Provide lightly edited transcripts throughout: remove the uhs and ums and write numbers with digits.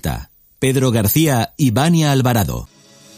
Gesta. Pedro García y Vania Alvarado.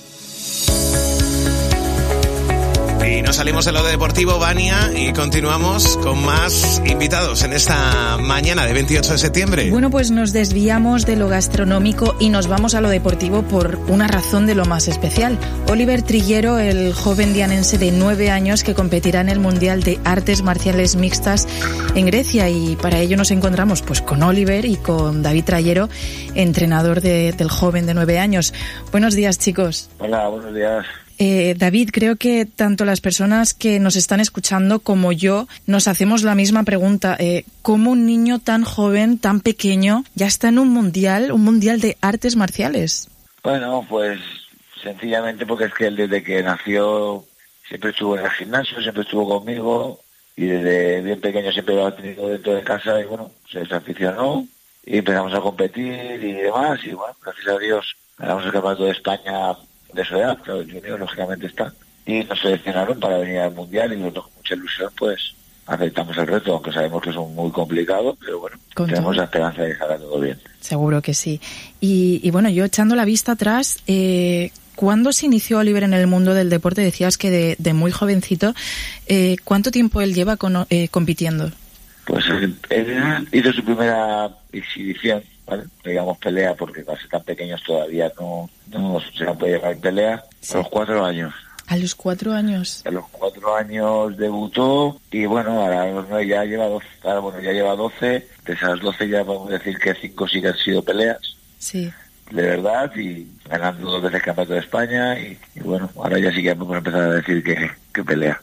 Y nos salimos de lo deportivo, Vania, y continuamos con más invitados en esta mañana de 28 de septiembre. Bueno, pues nos desviamos de lo gastronómico y nos vamos a lo deportivo por una razón de lo más especial. Oliver Triguero, el joven dianense de 9 años que competirá en el Mundial de Artes Marciales Mixtas en Grecia, y para ello nos encontramos pues con Oliver y con David Trayero, entrenador del joven de 9 años. Buenos días, chicos. Hola, buenos días. David, creo que tanto las personas que nos están escuchando como yo nos hacemos la misma pregunta. ¿Cómo un niño tan joven, tan pequeño, ya está en un mundial de artes marciales? Bueno, pues sencillamente porque es que él desde que nació siempre estuvo en el gimnasio, siempre estuvo conmigo, y desde bien pequeño siempre lo ha tenido dentro de casa, y bueno, se desaficionó y empezamos a competir y demás, y bueno, gracias a Dios ganamos el campeonato de España de su edad, claro, el junior lógicamente está, y nos seleccionaron para venir al mundial, y nosotros con mucha ilusión pues aceptamos el reto, aunque sabemos que es muy complicado, pero bueno, tenemos la esperanza de que salga todo bien. Seguro que sí. Y bueno, yo echando la vista atrás, ¿cuándo se inició Oliver en el mundo del deporte? Decías que de muy jovencito. ¿Cuánto tiempo él lleva compitiendo? Pues él hizo su primera exhibición, ¿vale? Digamos pelea, porque para ser tan pequeños todavía no se la puede llevar pelea, sí. A los 4 años. ¿A los 4 años? A los 4 años debutó, y bueno, ahora ya lleva 12, ya lleva 12, de esas 12 ya podemos decir que 5 sí que han sido peleas. Sí. De verdad, y ganando 2 veces el campeonato de España, y bueno, ahora ya sí que podemos empezar a decir que pelea.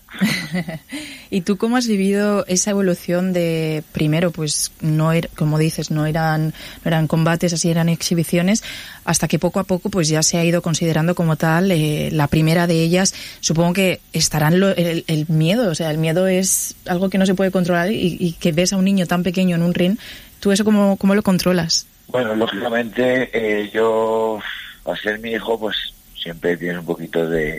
¿Y tú cómo has vivido esa evolución de, primero, pues no como dices, no eran combates, así eran exhibiciones, hasta que poco a poco pues ya se ha ido considerando como tal la primera de ellas? Supongo que estarán el miedo, o sea, el miedo es algo que no se puede controlar, y que ves a un niño tan pequeño en un ring, ¿tú eso cómo lo controlas? Bueno, lógicamente yo, al ser mi hijo, pues siempre tienes un poquito de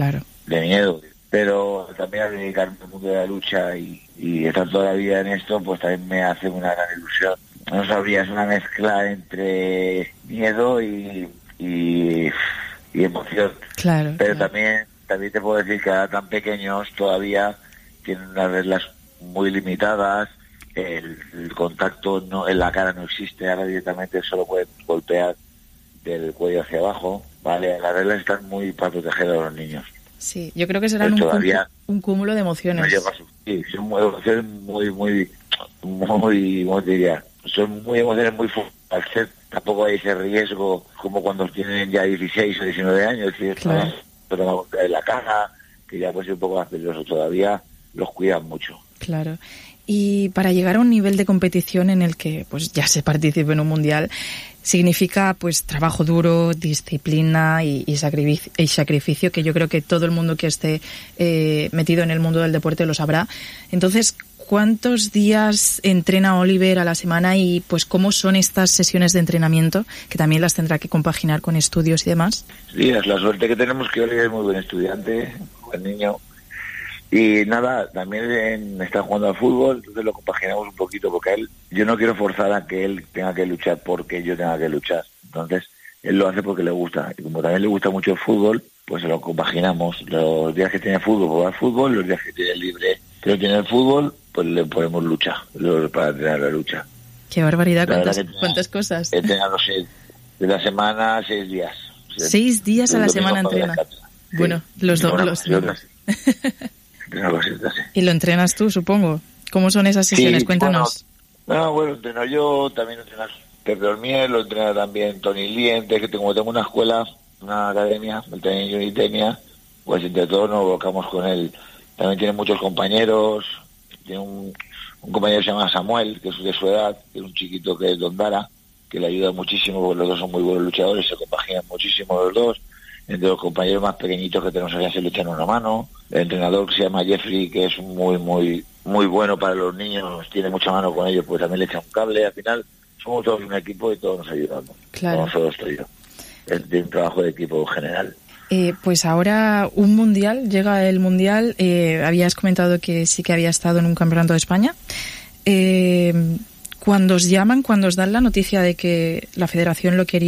miedo, pero también al dedicarme al mundo de la lucha y estar toda la vida en esto, pues también me hace una gran ilusión. No sabría, es una mezcla entre miedo y emoción. Claro. Pero también te puedo decir que ahora tan pequeños todavía tienen unas reglas muy limitadas. El contacto en la cara no existe, ahora directamente solo pueden golpear del cuello hacia abajo, ¿vale? Las reglas están muy para proteger a los niños. Sí, yo creo que serán un cúmulo de emociones. Sí, son emociones muy, ¿cómo te diría? Son muy emociones muy fuertes. Tampoco hay ese riesgo como cuando tienen ya 16 o 19 años, es decir, claro. Pero en la cara, que ya puede ser un poco más peligroso todavía, los cuidan mucho. Claro. Y para llegar a un nivel de competición en el que pues ya se participe en un mundial, significa pues trabajo duro, disciplina y sacrificio, que yo creo que todo el mundo que esté metido en el mundo del deporte lo sabrá. Entonces, ¿cuántos días entrena Oliver a la semana, y pues cómo son estas sesiones de entrenamiento, que también las tendrá que compaginar con estudios y demás? Sí, es la suerte que tenemos, que Oliver es muy buen estudiante, buen niño. Y nada, también está jugando al fútbol, entonces lo compaginamos un poquito, porque yo no quiero forzar a que él tenga que luchar porque yo tenga que luchar. Entonces, él lo hace porque le gusta. Y como también le gusta mucho el fútbol, pues lo compaginamos. Los días que tiene fútbol, pues va al fútbol, los días que tiene libre, que no tiene el fútbol, pues le ponemos lucha, para entrenar la lucha. ¡Qué barbaridad! ¿Cuántas cosas? He entrenado de la semana 6 días. 6 días a la semana entrena. Sí. Bueno, los dos. Y lo entrenas tú, supongo. ¿Cómo son esas sesiones? Sí, Cuéntanos. Bueno, entreno yo, también entrenas Pepe Ormiel, lo entrena también Tony Liente, que como tengo una escuela, una academia, el Training Unitenia, pues entre todos nos volcamos con él. También tiene muchos compañeros, tiene un compañero que se llama Samuel, que es de su edad, que es un chiquito que es Dondara, que le ayuda muchísimo, porque los dos son muy buenos luchadores, se compaginan muchísimo los dos. Entre los compañeros más pequeñitos que tenemos allá se le echan una mano. El entrenador, que se llama Jeffrey, que es muy bueno para los niños, tiene mucha mano con ellos, pues también le echa un cable. Al final somos todos un equipo y todos nos ayudamos. Claro. No solo estoy yo. Es un trabajo de equipo general. Pues ahora llega el mundial. Habías comentado que sí que había estado en un campeonato de España. Cuando os llaman, cuando os dan la noticia de que la federación lo quería